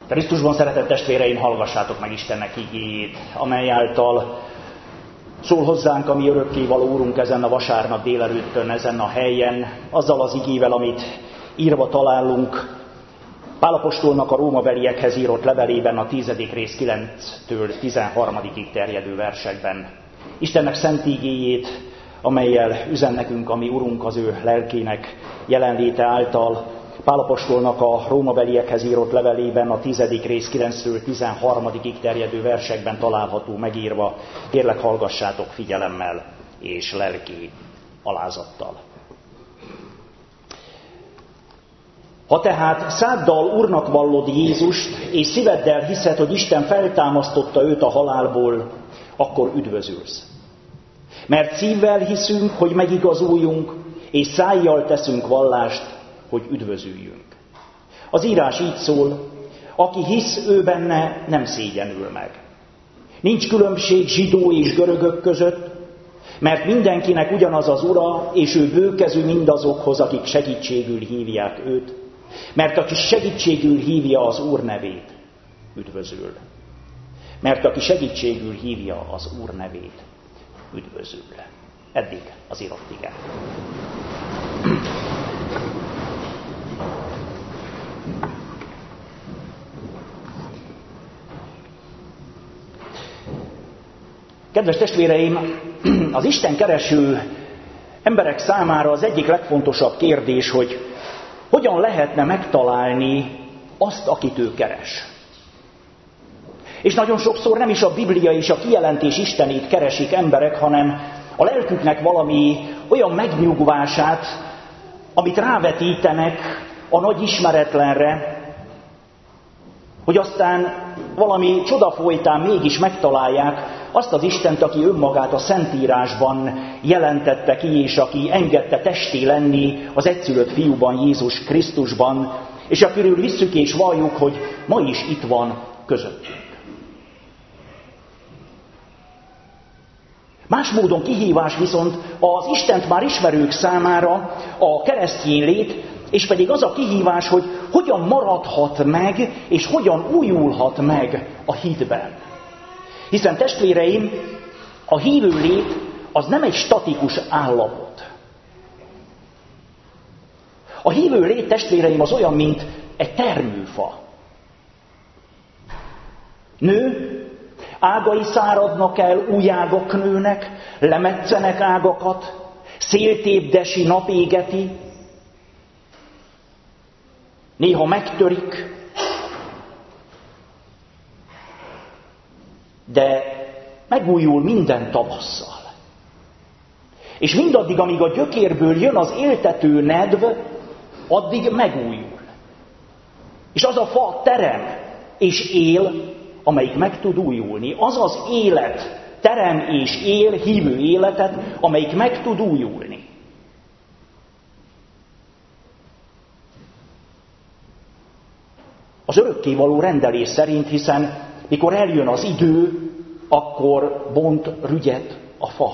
Krisztusban, szeretett testvéreim, hallgassátok meg Istennek igéjét, amely által szól hozzánk a mi örökkévaló Úrunk ezen a vasárnap délelőttön, ezen a helyen, azzal az igével, amit írva találunk Pál apostolnak a rómabeliekhez írott levelében, a 10. rész 9-től 13. terjedő versekben. Istennek szent igéjét, amellyel üzen nekünk a mi Urunk az ő lelkének jelenléte által, Pál apostolnak a rómabeliekhez írott levelében a 10. rész 9-től 13. terjedő versekben található megírva. Kérlek, hallgassátok figyelemmel és lelki alázattal. Ha tehát száddal Úrnak vallod Jézust, és szíveddel hiszed, hogy Isten feltámasztotta őt a halálból, akkor üdvözülsz. Mert szívvel hiszünk, hogy megigazuljunk, és szájjal teszünk vallást, hogy üdvözüljünk. Az írás így szól, aki hisz ő benne, nem szégyenül meg. Nincs különbség zsidó és görögök között, mert mindenkinek ugyanaz az Ura, és ő bőkezű mindazokhoz, akik segítségül hívják őt, mert aki segítségül hívja az Úr nevét, üdvözül. Mert aki segítségül hívja az Úr nevét, üdvözül. Eddig az írott ige. Kedves testvéreim, az Isten kereső emberek számára az egyik legfontosabb kérdés, hogy hogyan lehetne megtalálni azt, akit ő keres. És nagyon sokszor nem is a Biblia és a kijelentés Istenét keresik emberek, hanem a lelküknek valami olyan megnyugvását, amit rávetítenek a nagy ismeretlenre, hogy aztán valami csoda folytán mégis megtalálják azt az Istent, aki önmagát a Szentírásban jelentette ki, és aki engedte testé lenni az egyszülött fiúban, Jézus Krisztusban, és akiről hisszük és valljuk, hogy ma is itt van közöttünk. Más módon kihívás viszont az Istent már ismerők számára a keresztény lét, és pedig az a kihívás, hogy hogyan maradhat meg, és hogyan újulhat meg a hitben. Hiszen testvéreim, a hívő lét az nem egy statikus állapot. A hívő lét, testvéreim, az olyan, mint egy termőfa. Nő, ágai száradnak el, új ágak nőnek, lemetszenek ágakat, széltépdesi nap égeti, néha megtörik, de megújul minden tavasszal. És mindaddig, amíg a gyökérből jön az éltető nedv, addig megújul. És az a fa terem és él, amelyik meg tud újulni. Az az élet terem és él, hívő életet, amelyik meg tud újulni. Az örökkévaló rendelés szerint, hiszen mikor eljön az idő, akkor bont rügyet a fa.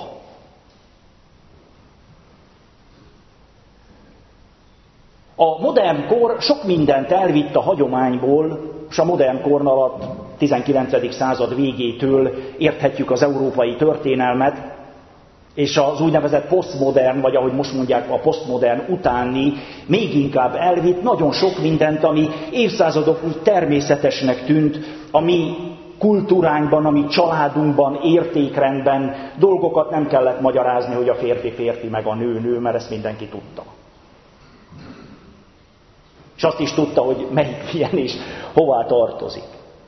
A modern kor sok mindent elvitt a hagyományból, és a modern kor alatt 19. század végétől érthetjük az európai történelmet, és az úgynevezett posztmodern, vagy ahogy most mondják, a posztmodern utáni még inkább elvitt nagyon sok mindent, ami évszázadok úgy természetesnek tűnt, a mi kultúránkban, a mi családunkban, értékrendben dolgokat nem kellett magyarázni, hogy a férfi férfi, meg a nő nő, mert ezt mindenki tudta. És azt is tudta, hogy melyik milyen és hová tartozik.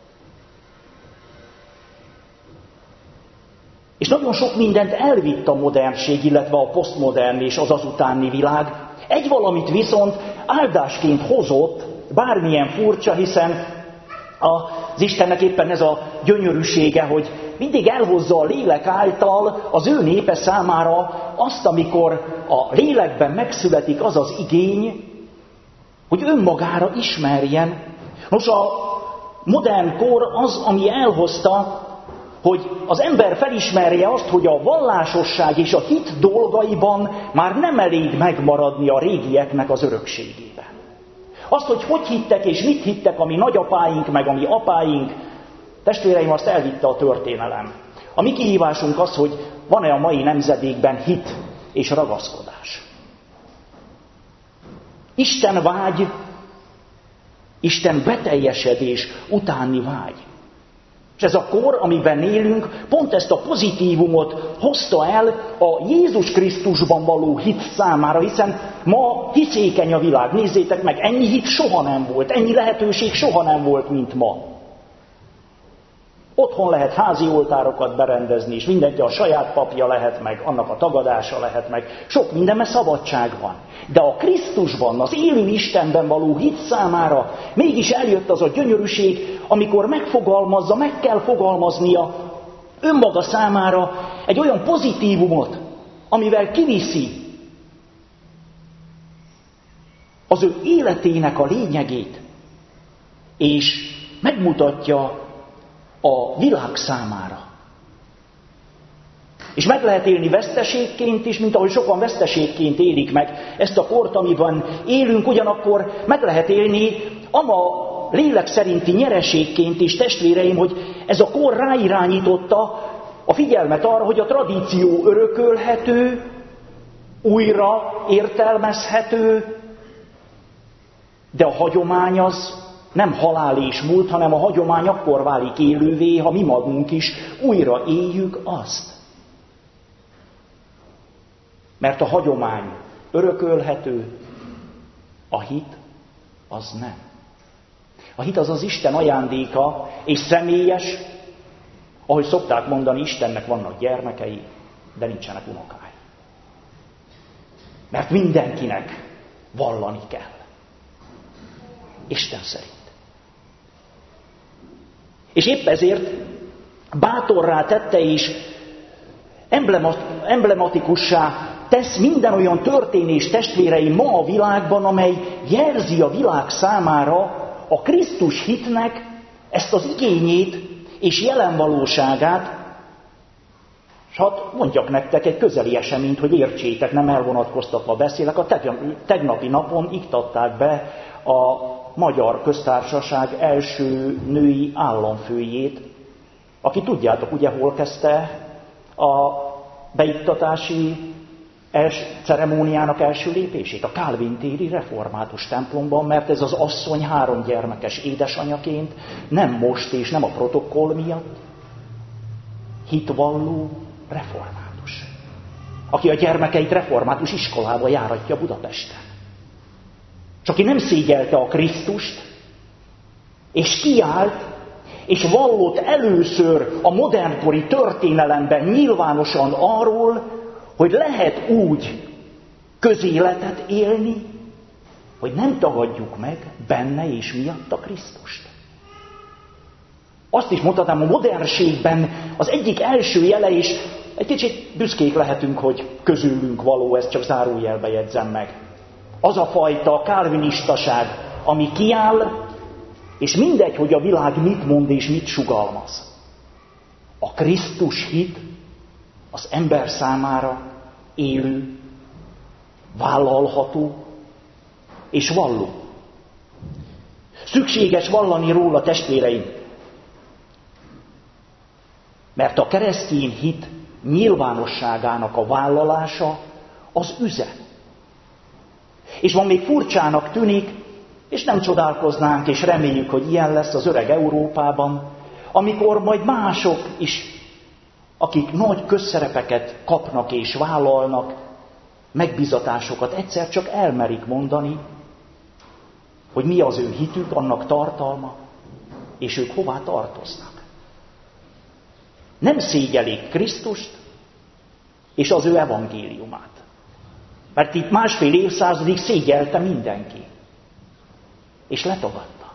És nagyon sok mindent elvitt a modernség, illetve a posztmodern és az azutáni világ. Egy valamit viszont áldásként hozott, bármilyen furcsa, hiszen az Istennek éppen ez a gyönyörűsége, hogy mindig elhozza a lélek által az ő népe számára azt, amikor a lélekben megszületik az az igény, hogy önmagára ismerjen. Nos, a modern kor az, ami elhozta, hogy az ember felismerje azt, hogy a vallásosság és a hit dolgaiban már nem elég megmaradni a régieknek az örökségében. Azt, hogy hittek és mit hittek a mi nagyapáink, meg a mi apáink, testvéreim, azt elvitte a történelem. A mi kihívásunk az, hogy van-e a mai nemzedékben hit és ragaszkodás. Isten vágy, Isten beteljesedés utáni vágy. És ez a kor, amiben élünk, pont ezt a pozitívumot hozta el a Jézus Krisztusban való hit számára, hiszen ma hiszékeny a világ. Nézzétek meg, ennyi hit soha nem volt, ennyi lehetőség soha nem volt, mint ma. Otthon lehet házi oltárokat berendezni, és mindenki a saját papja lehet meg, annak a tagadása lehet meg. Sok minden, mert szabadság van. De a Krisztusban, az élő Istenben való hit számára mégis eljött az a gyönyörűség, amikor megfogalmazza, meg kell fogalmaznia önmaga számára egy olyan pozitívumot, amivel kiviszi az ő életének a lényegét, és megmutatja a világ számára. És meg lehet élni veszteségként is, mint ahogy sokan veszteségként élik meg ezt a kort, amiben élünk, ugyanakkor meg lehet élni ama lélek szerinti nyereségként is, testvéreim, hogy ez a kor ráirányította a figyelmet arra, hogy a tradíció örökölhető, újra értelmezhető, de a hagyomány az nem halál és múlt, hanem a hagyomány akkor válik élővé, ha mi magunk is újra éljük azt. Mert a hagyomány örökölhető, a hit az nem. A hit az az Isten ajándéka, és személyes, ahogy szokták mondani, Istennek vannak gyermekei, de nincsenek unokái. Mert mindenkinek vallani kell. Isten szerint. És épp ezért bátorrá tette és emblematikussá tesz minden olyan történés, testvéreim, ma a világban, amely jelzi a világ számára a Krisztus hitnek ezt az igényét és jelenvalóságát. És hát mondjak nektek egy közeli eseményt, hogy értsétek, nem elvonatkoztatva beszélek. A tegnapi napon iktatták be a Magyar Köztársaság első női államfőjét, aki tudjátok, ugye hol kezdte a beiktatási ceremóniának első lépését? A Kálvin téri református templomban, mert ez az asszony 3 gyermekes édesanyaként nem most és nem a protokoll miatt hitvalló református, aki a gyermekeit református iskolába járatja Budapesten. És aki nem szégyelte a Krisztust, és kiállt, és vallott először a modernkori történelemben nyilvánosan arról, hogy lehet úgy közéletet élni, hogy nem tagadjuk meg benne és miatt a Krisztust. Azt is mondhatnám, a modernségben az egyik első jele, és egy kicsit büszkék lehetünk, hogy közülünk való, ezt csak zárójelbe jegyzem meg. Az a fajta kálvinistaság, ami kiáll, és mindegy, hogy a világ mit mond és mit sugalmaz. A Krisztus hit az ember számára élő, vállalható és valló. Szükséges vallani róla, testvéreim, mert a keresztény hit nyilvánosságának a vállalása az üze. És van még furcsának tűnik, és nem csodálkoznánk, és reméljük, hogy ilyen lesz az öreg Európában, amikor majd mások is, akik nagy közszerepeket kapnak és vállalnak, megbízatásokat egyszer csak elmerik mondani, hogy mi az ő hitük, annak tartalma, és ők hová tartoznak. Nem szégyelik Krisztust és az ő evangéliumát. Mert itt 1,5 évszázadig szégyelte mindenki. És letagadta.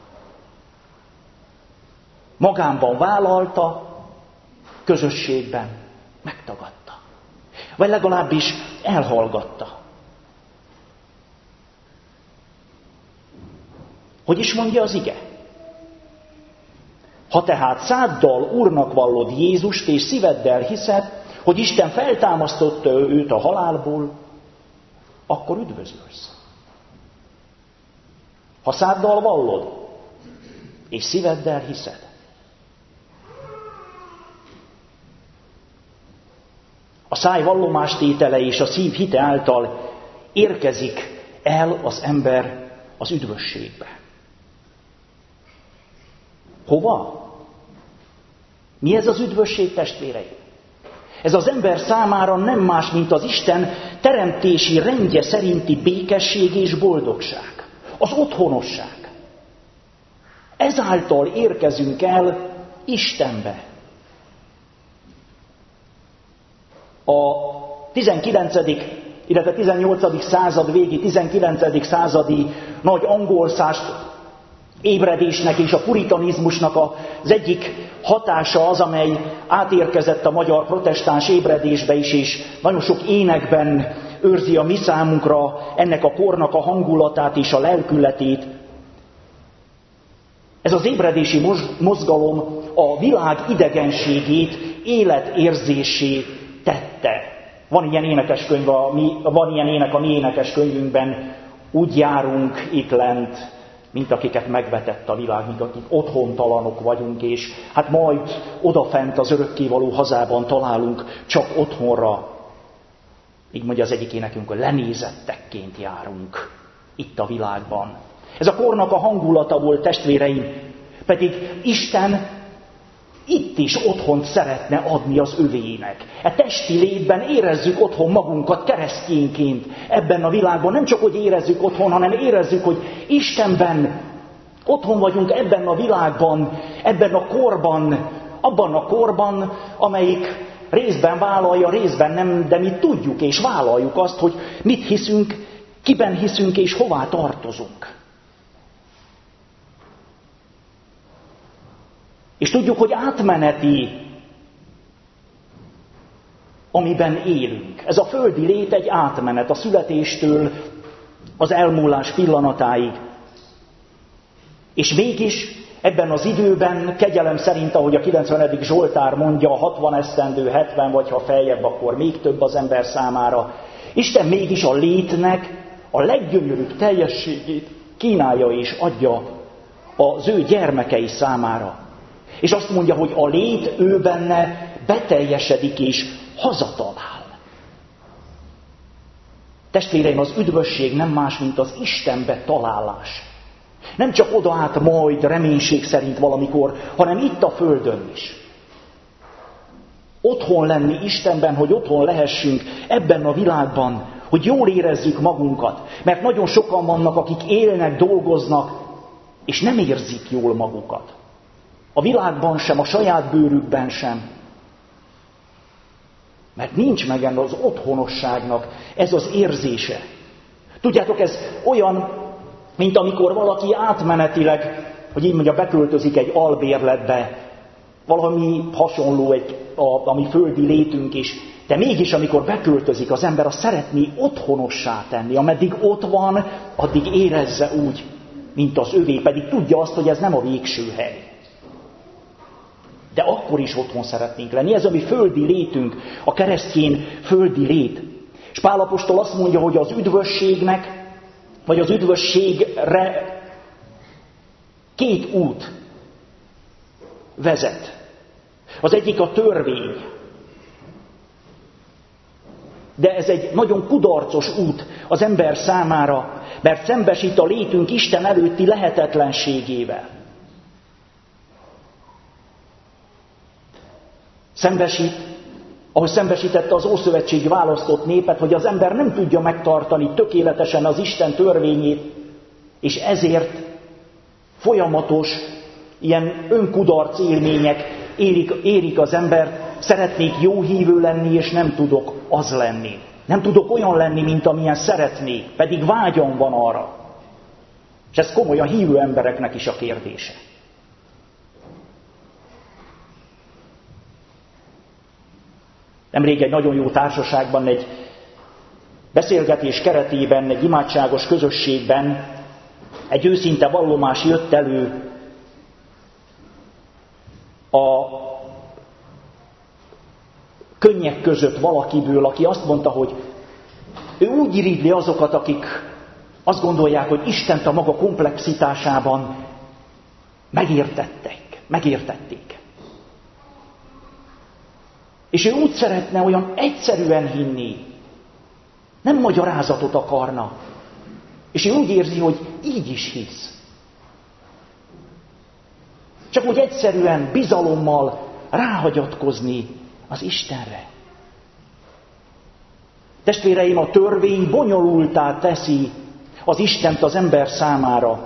Magánban vállalta, közösségben megtagadta. Vagy legalábbis elhallgatta. Hogy is mondja az ige? Ha tehát száddal Úrnak vallod Jézust, és szíveddel hiszed, hogy Isten feltámasztotta őt a halálból, akkor üdvözölsz. Ha száddal vallod, és szíveddel hiszed. A száj vallomástétele és a szív hite által érkezik el az ember az üdvösségbe. Hova? Mi ez az üdvösség, testvéreim? Ez az ember számára nem más, mint az Isten teremtési rendje szerinti békesség és boldogság. Az otthonosság. Ezáltal érkezünk el Istenbe. A 19. illetve 18. század végi, 19. századi nagy angolszást ébredésnek és a puritanizmusnak az egyik hatása az, amely átérkezett a magyar protestáns ébredésbe is, és nagyon sok énekben őrzi a mi számunkra ennek a kornak a hangulatát és a lelkületét. Ez az ébredési mozgalom a világ idegenségét életérzésé tette. Van ilyen ének a mi énekeskönyvünkben, úgy járunk itt lent, mint akiket megvetett a világ, mint akik otthontalanok vagyunk, és hát majd odafent az örökkévaló hazában találunk csak otthonra. Így mondja az egyik énekünk, hogy lenézettekként járunk itt a világban. Ez a kornak a hangulata volt, testvéreim, pedig Isten itt is otthont szeretne adni az övéinek. E testi létben érezzük otthon magunkat keresztényként ebben a világban. Nem csak, hogy érezzük otthon, hanem érezzük, hogy Istenben otthon vagyunk ebben a világban, ebben a korban, abban a korban, amelyik részben vállalja, részben nem, de mi tudjuk és vállaljuk azt, hogy mit hiszünk, kiben hiszünk és hová tartozunk. És tudjuk, hogy átmeneti, amiben élünk. Ez a földi lét egy átmenet a születéstől az elmúlás pillanatáig. És mégis ebben az időben, kegyelem szerint, ahogy a 90. Zsoltár mondja, 60 esztendő, 70 vagy ha feljebb, akkor még több az ember számára, Isten mégis a létnek a leggyönyörűbb teljességét kínálja és adja az ő gyermekei számára. És azt mondja, hogy a lét ő benne beteljesedik és hazatalál. Testvéreim, az üdvösség nem más, mint az Istenbe találás. Nem csak oda át majd reménység szerint valamikor, hanem itt a földön is. Otthon lenni Istenben, hogy otthon lehessünk ebben a világban, hogy jól érezzük magunkat. Mert nagyon sokan vannak, akik élnek, dolgoznak, és nem érzik jól magukat. A világban sem, a saját bőrükben sem. Mert nincs meg az otthonosságnak ez az érzése. Tudjátok, ez olyan, mint amikor valaki átmenetileg, hogy így mondja, beköltözik egy albérletbe, valami hasonló a mi földi létünk is, de mégis amikor beköltözik az ember, azt szeretné otthonossá tenni. Ameddig ott van, addig érezze úgy, mint az övé, pedig tudja azt, hogy ez nem a végső hely. De akkor is otthon szeretnénk lenni. Ez a mi földi létünk, a keresztény földi lét. És Pál apostol azt mondja, hogy az üdvösségnek, vagy az üdvösségre két út vezet. Az egyik a törvény. De ez egy nagyon kudarcos út az ember számára, mert szembesít a létünk Isten előtti lehetetlenségével. Szembesít, ahogy szembesítette az Ószövetségi választott népet, hogy az ember nem tudja megtartani tökéletesen az Isten törvényét, és ezért folyamatos ilyen önkudarc élmények érik az embert. Szeretnék jó hívő lenni, és nem tudok az lenni. Nem tudok olyan lenni, mint amilyen szeretnék, pedig vágyam van arra. És ez komolyan hívő embereknek is a kérdése. Nemrég egy nagyon jó társaságban, egy beszélgetés keretében, egy imádságos közösségben egy őszinte vallomás jött elő a könnyek között valakiből, aki azt mondta, hogy ő úgy irigyli azokat, akik Azt gondolják, hogy Istent a maga komplexitásában megértették. És ő úgy szeretne olyan egyszerűen hinni, nem magyarázatot akarna. És ő úgy érzi, hogy így is hisz. Csak úgy egyszerűen, bizalommal ráhagyatkozni az Istenre. Testvéreim, a törvény bonyolultá teszi az Istent az ember számára.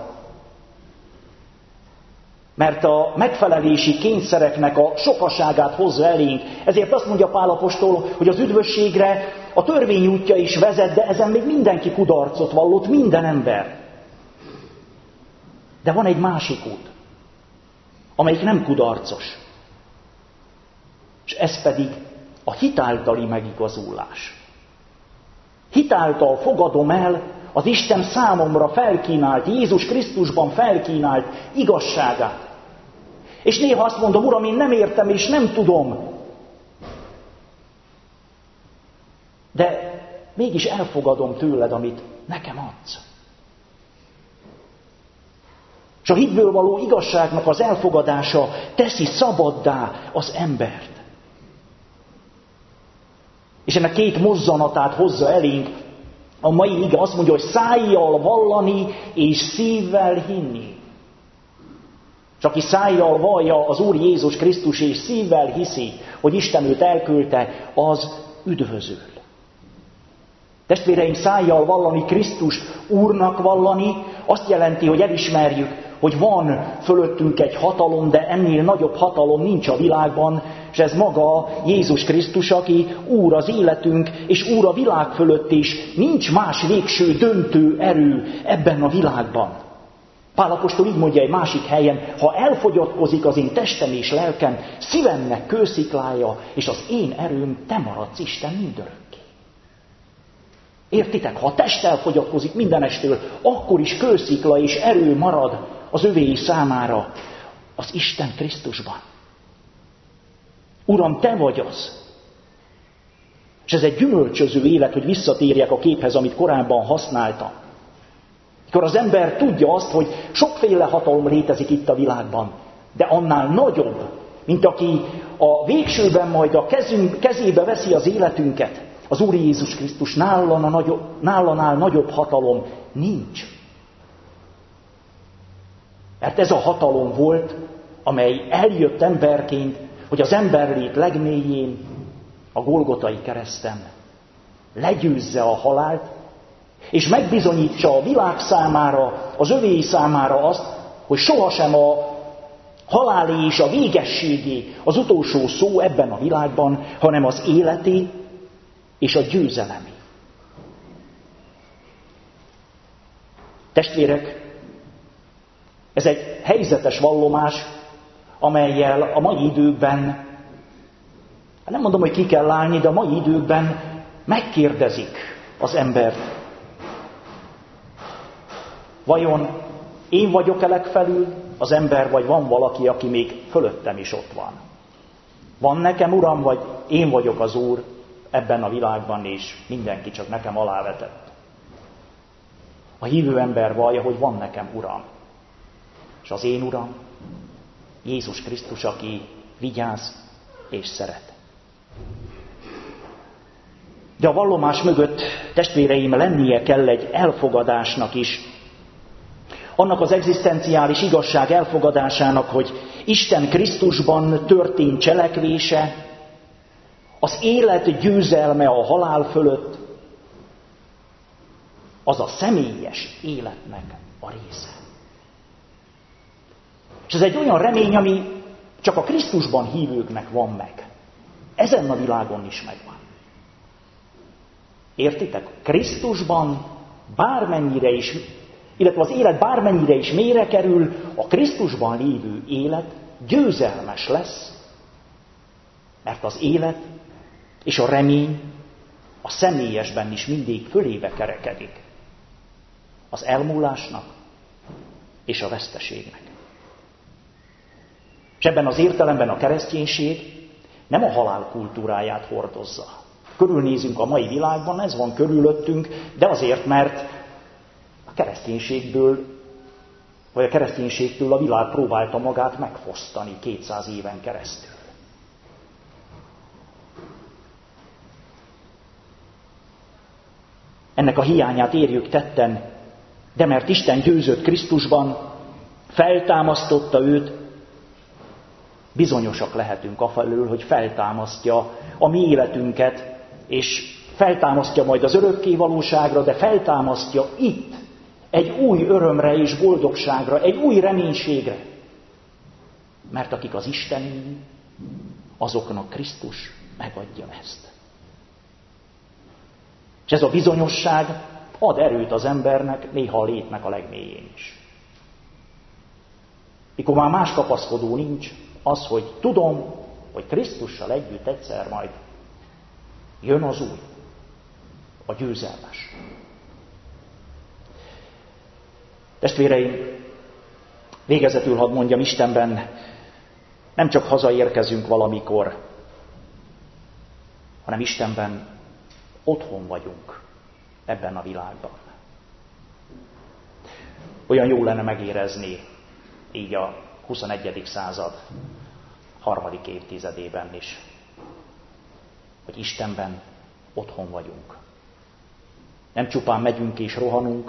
Mert a megfelelési kényszereknek a sokaságát hozza elénk. Ezért azt mondja Pál apostol, hogy az üdvösségre a törvény útja is vezet, de ezen még mindenki kudarcot vallott, minden ember. De van egy másik út, amelyik nem kudarcos. És ez pedig a hitáltali megigazulás. Hitáltal fogadom el az Isten számomra felkínált, Jézus Krisztusban felkínált igazságát. És néha azt mondom, Uram, én nem értem és nem tudom. De mégis elfogadom tőled, amit nekem adsz. És a hitből való igazságnak az elfogadása teszi szabaddá az embert. És ennek két mozzanatát hozza elénk. A mai ige azt mondja, hogy szájjal vallani és szívvel hinni. És aki szájjal vallja az Úr Jézus Krisztus és szívvel hiszi, hogy Isten őt elküldte, az üdvözül. Testvéreim, szájjal vallani, Krisztust Úrnak vallani, azt jelenti, hogy elismerjük, hogy van fölöttünk egy hatalom, de ennél nagyobb hatalom nincs a világban, és ez maga Jézus Krisztus, aki Úr az életünk, és Úr a világ fölött is. Nincs más végső döntő erő ebben a világban. Pál apostol így mondja egy másik helyen, ha elfogyatkozik az én testem és lelkem, szívemnek kősziklája, és az én erőm, te maradsz Isten mindörökké. Értitek? Ha a test elfogyatkozik mindenestől, akkor is kőszikla és erő marad az övéi számára az Isten Krisztusban. Uram, te vagy az. És ez egy gyümölcsöző élet, hogy visszatérjek a képhez, amit korábban használtam. Mikor az ember tudja azt, hogy sokféle hatalom létezik itt a világban, de annál nagyobb, mint aki a végsőben majd a kezébe veszi az életünket, az Úr Jézus Krisztus, nállanál nagyobb hatalom nincs. Mert ez a hatalom volt, amely eljött emberként, hogy az emberlét legmélyén, a Golgotai kereszten legyőzze a halált, és megbizonyítsa a világ számára, az övéi számára azt, hogy sohasem a halálé és a végességé az utolsó szó ebben a világban, hanem az életé és a győzelemé. Testvérek, ez egy helyzetes vallomás, amellyel a mai időkben, nem mondom, hogy ki kell állni, de a mai időkben megkérdezik az embert. Vajon én vagyok-e legfelül az ember, vagy van valaki, aki még fölöttem is ott van? Van nekem Uram, vagy én vagyok az Úr ebben a világban, és mindenki csak nekem alávetett? A hívő ember vallja, hogy van nekem Uram. És az én Uram Jézus Krisztus, aki vigyáz és szeret. De a vallomás mögött, testvéreim, lennie kell egy elfogadásnak is. Annak az egzisztenciális igazság elfogadásának, hogy Isten Krisztusban történt cselekvése, az élet győzelme a halál fölött, az a személyes életnek a része. És ez egy olyan remény, ami csak a Krisztusban hívőknek van meg. Ezen a világon is megvan. Értitek? Krisztusban bármennyire is, illetve az élet bármennyire is mélyre kerül, a Krisztusban lévő élet győzelmes lesz, mert az élet és a remény a személyesben is mindig fölébe kerekedik. Az elmúlásnak és a veszteségnek. És ebben az értelemben a kereszténység nem a halál kultúráját hordozza. Körülnézünk a mai világban, ez van körülöttünk, de azért, mert kereszténységtől a világ próbálta magát megfosztani 200 éven keresztül. Ennek a hiányát érjük tetten, de mert Isten győzött Krisztusban, feltámasztotta őt, bizonyosak lehetünk afelől, hogy feltámasztja a mi életünket, és feltámasztja majd az örökké valóságra, de feltámasztja itt egy új örömre és boldogságra, egy új reménységre. Mert akik az Isteni, azoknak Krisztus megadja ezt. És ez a bizonyosság ad erőt az embernek, néha a létnek a legmélyén is. Mikor már más kapaszkodó nincs, az, hogy tudom, hogy Krisztussal együtt egyszer majd jön az új, a győzelmes. Testvéreim, végezetül hadd mondjam, Istenben nem csak hazaérkezünk valamikor, hanem Istenben otthon vagyunk ebben a világban. Olyan jó lenne megérezni így a 21. század harmadik évtizedében is, hogy Istenben otthon vagyunk. Nem csupán megyünk és rohanunk,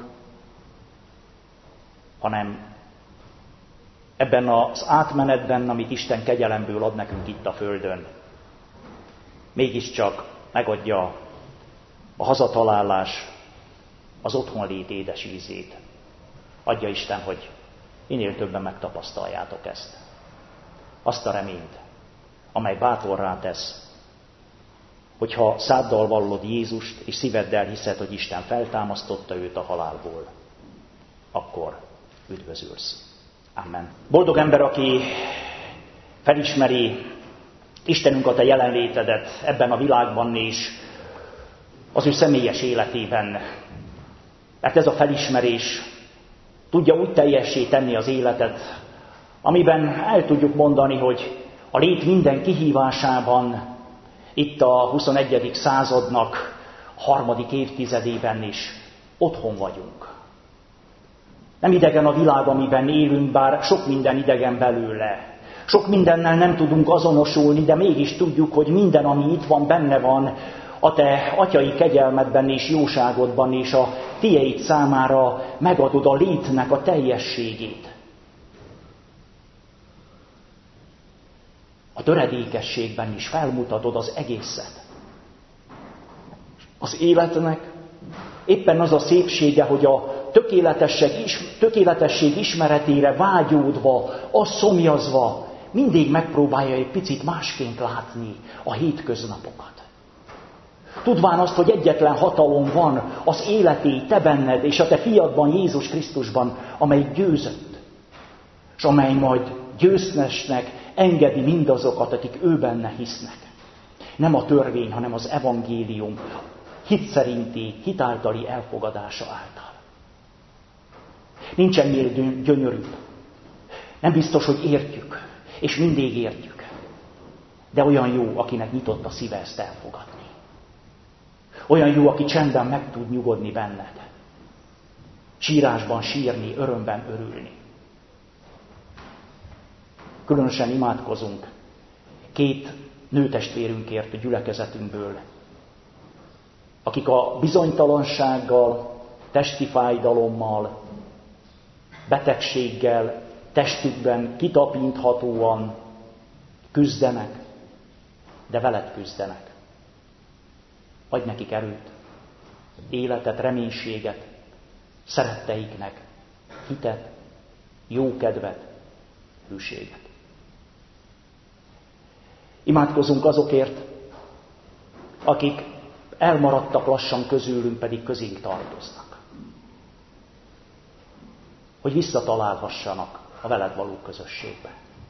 hanem ebben az átmenetben, amit Isten kegyelemből ad nekünk itt a földön, mégiscsak megadja a hazatalálás, az otthonlét édes ízét. Adja Isten, hogy minél többen megtapasztaljátok ezt. Azt a reményt, amely bátorrá tesz, hogyha száddal vallod Jézust, és szíveddel hiszed, hogy Isten feltámasztotta őt a halálból, akkor üdvözülsz. Amen. Boldog ember, aki felismeri Istenünk a te jelenlétedet ebben a világban és az ő személyes életében. Mert ez a felismerés tudja úgy teljessé tenni az életet, amiben el tudjuk mondani, hogy a lét minden kihívásában, itt a 21. századnak harmadik évtizedében is otthon vagyunk. Nem idegen a világ, amiben élünk, bár sok minden idegen belőle. Sok mindennel nem tudunk azonosulni, de mégis tudjuk, hogy minden, ami itt van, benne van a te atyai kegyelmedben és jóságodban, és a tieid számára megadod a létnek a teljességét. A töredékességben is felmutatod az egészet. Az életnek éppen az a szépsége, hogy a tökéletesség ismeretére vágyódva, azt szomjazva, mindig megpróbálja egy picit másként látni a hétköznapokat. Tudván azt, hogy egyetlen hatalom van az életé te benned és a te fiadban, Jézus Krisztusban, amely győzött, és amely majd győztesnek engedi mindazokat, akik ő benne hisznek. Nem a törvény, hanem az evangélium hit szerinti, hitáltali elfogadása által. Nincs ennél gyönyörűbb. Nem biztos, hogy értjük, és mindig értjük. De olyan jó, akinek nyitott a szíve ezt elfogadni. Olyan jó, aki csendben meg tud nyugodni benned. Sírásban sírni, örömben örülni. Különösen imádkozunk 2 nőtestvérünkért a gyülekezetünkből, akik a bizonytalansággal, testi fájdalommal, betegséggel, testükben kitapinthatóan küzdenek, de veled küzdenek. Adj nekik erőt, életet, reménységet, szeretteiknek, hitet, jókedvet, hűséget. Imádkozunk azokért, akik elmaradtak lassan közülünk, pedig közénk tartoznak. Hogy visszatalálhassanak a veled való közösségbe.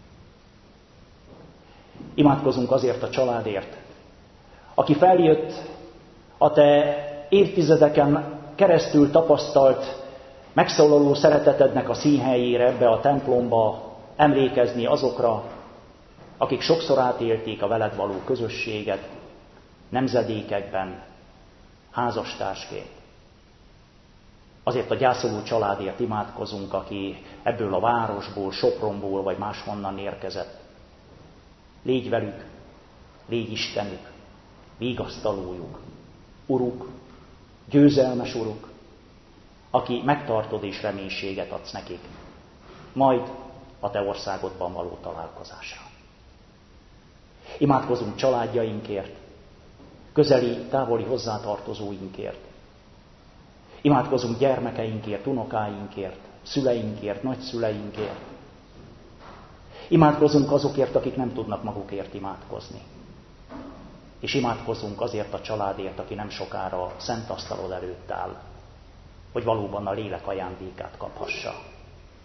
Imádkozunk azért a családért, aki feljött a te évtizedeken keresztül tapasztalt megszólaló szeretetednek a színhelyére, ebbe a templomba emlékezni azokra, akik sokszor átélték a veled való közösséget, nemzedékekben, házastársként. Azért a gyászoló családért imádkozunk, aki ebből a városból, Sopronból vagy máshonnan érkezett. Légy velük, légy Istenük, vigasztalójuk, Uruk, győzelmes Uruk, aki megtartod és reménységet adsz nekik, majd a Te országodban való találkozásra. Imádkozunk családjainkért, közeli, távoli hozzátartozóinkért. Imádkozunk gyermekeinkért, unokáinkért, szüleinkért, nagyszüleinkért. Imádkozunk azokért, akik nem tudnak magukért imádkozni. És imádkozunk azért a családért, aki nem sokára szent asztalod előtt áll, hogy valóban a lélek ajándékát kaphassa.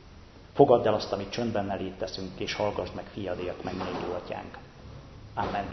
Fogadd el azt, amit csöndben eléd teszünk, és hallgass meg fiadért, mennyei Atyánk. Amen.